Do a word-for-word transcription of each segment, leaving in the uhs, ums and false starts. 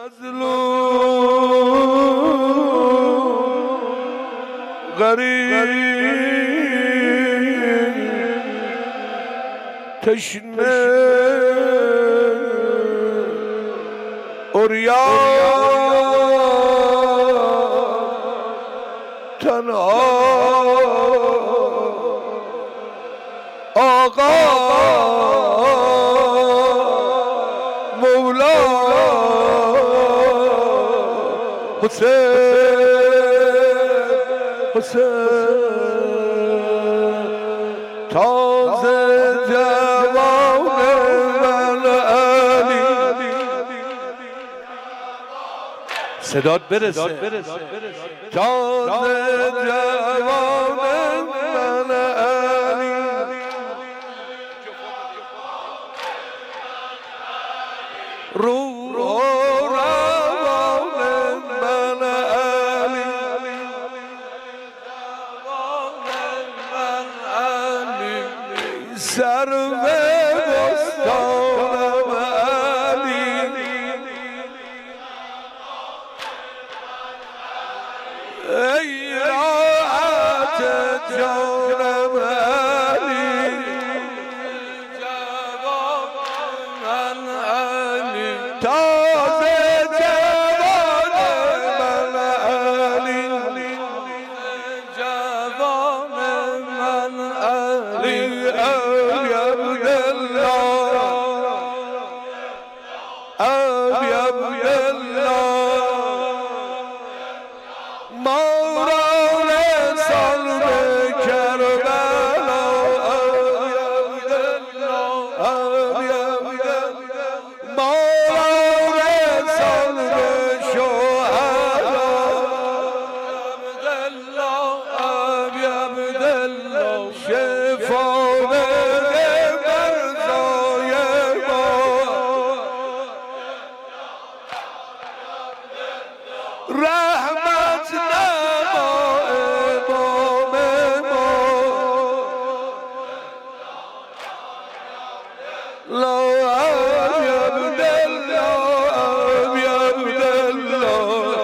مظلوم غریب تشنه عریان تنها آقا مولا حسین حسین تازه جوان من علی صدات برسه تازه جوان من علی روح و روان من علی سرو بستانم علی ای راحت جانم علی جوان علی تازه جوان من علی جوان من علی ابی عبدالله ابی عبدالله موران صلب کربلا ابی عبدالله ابی عبدالله موران صلب شهدا عبدالله ابی عبدالله شفا بده مرزای ما رحمت نما امام ما لا ابی عبدالله ابی عبدالله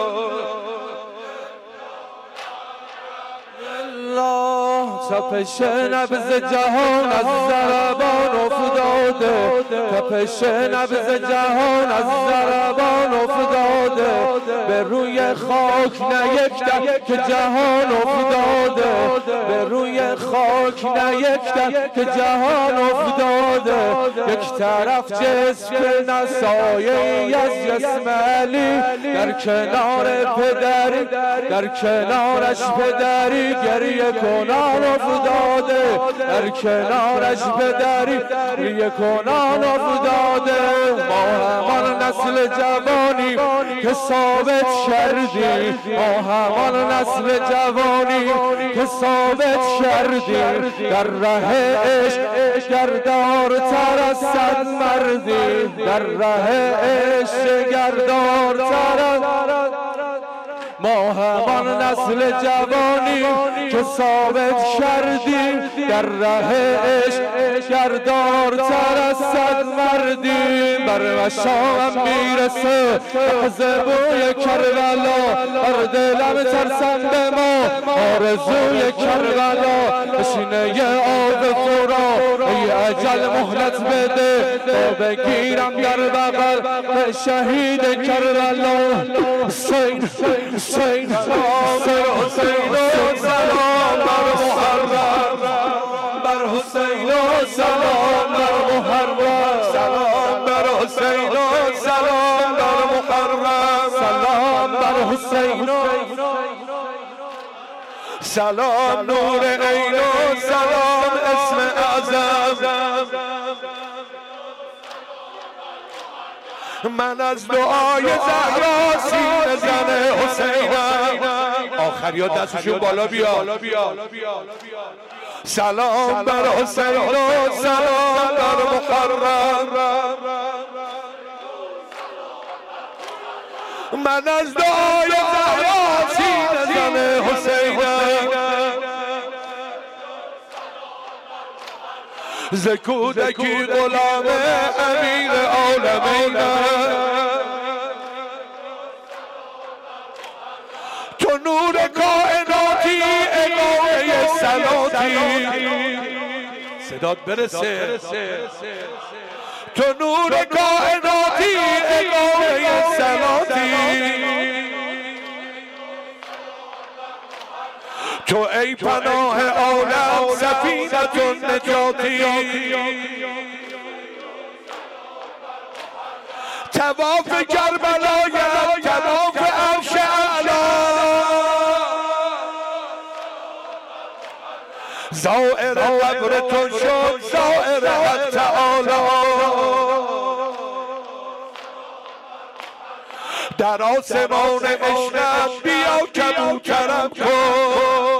الله تپش نبض جهان از ضربان افتاده تپش نبض جهان از ضربان افتاده به روی خاک نه یک دم که جهان افتاده به روی خاک نه یک دم که جهان افتاده یک طرف جسم نه سایه‌ای از جسم علی در کنار پدری در کنارش پدری گریه کنان افتاده در کنارش پدری گریه کنان افتاده ما همان نسل جوانی که ثابت کردیم ما همان نسل جوانی که ثابت کردیم در ره عشق گردارتر از صد مردی در ره عشق گردارتر از ما همان نسل جوانی که ثابت کردیم در ره عشق گردارتر از صد مردیم بر مشامم میرسه لحظه بوی کربلا بر دلم ترسم به ما آرزوی کربلا بشینه آب فرا ای اجل مهلت بده تا بگیرم در بغل به شهید کربلا حسین حسین حسین سلام بر محرم بر حسین سلام بر محرم سلام بر حسین سلام بر محرم سلام بر حسین سلام نور عین سلام اسم اعظم من از دعای زهرا سینه زن حسینم آخریا دستشون بالا بیا سلام بر حسین و سلام بر محرم من از دعای زهرا سینه زن حسینم ز کودکی غلام امیر عالمینم سلاتی صدات برسه تو نور کائناتی اقامه سلاتی تو ای پناه عالم سفینة نجاتی تواف کربلایم تواف عرش اعلا زائر قبرتون شد زائر حق تعالی در آسمان عشقم بیا کبوترم کن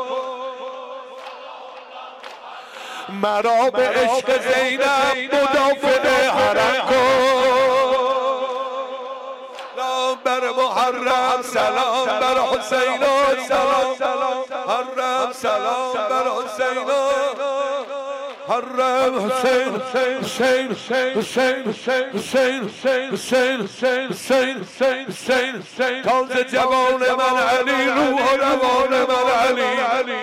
مرا به عشق زینب مدافع حرم کن سلام بر محرم سلام بر حسین سلام حرم سلام بر حسین حرم حسین حسین حسین حسین حسین حسین حسین حسین حسین حسین حسین تازه جوان من علی روح و روان من علی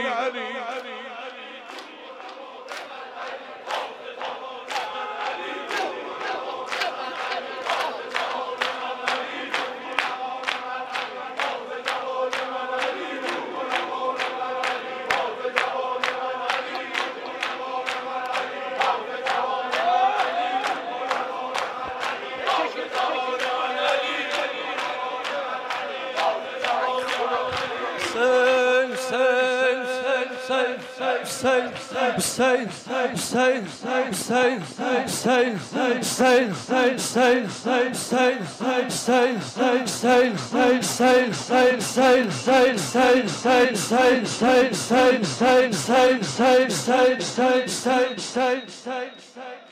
Say